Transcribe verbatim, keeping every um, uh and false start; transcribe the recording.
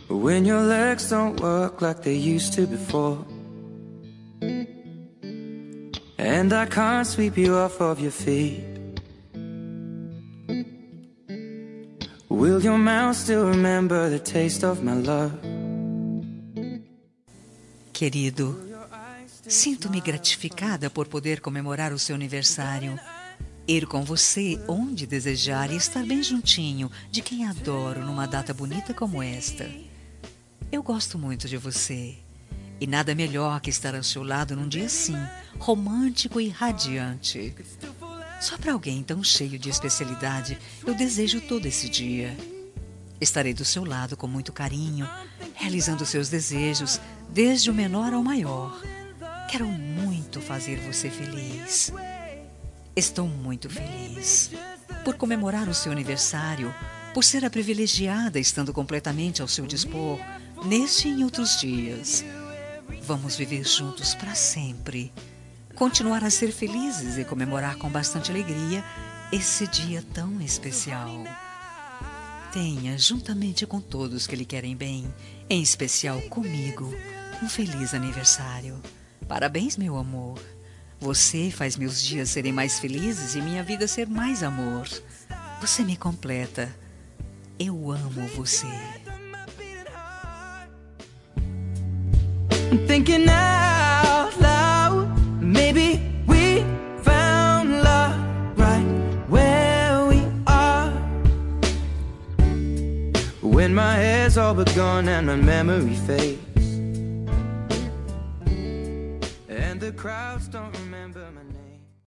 When your legs don't work like they used to before, and I can't sweep you off of your feet, will your mouth still remember the taste of my love? Querido, sinto-me gratificada por poder comemorar o seu aniversário, ir com você onde desejar e estar bem juntinho de quem adoro numa data bonita como esta. Eu gosto muito de você, e nada melhor que estar ao seu lado num dia assim, romântico e radiante. Só para alguém tão cheio de especialidade, eu desejo todo esse dia. Estarei do seu lado com muito carinho, realizando seus desejos, desde o menor ao maior. Quero muito fazer você feliz. Estou muito feliz por comemorar o seu aniversário, por ser a privilegiada estando completamente ao seu dispor, neste e em outros dias. Vamos viver juntos para sempre, continuar a ser felizes e comemorar com bastante alegria esse dia tão especial. Tenha, juntamente com todos que lhe querem bem, em especial comigo, um feliz aniversário. Parabéns, meu amor. Você faz meus dias serem mais felizes e minha vida ser mais amor. Você me completa. Eu amo você. I'm thinking out loud, maybe we found love right where we are. When my hair's all but gone and my memory fades, and the crowds don't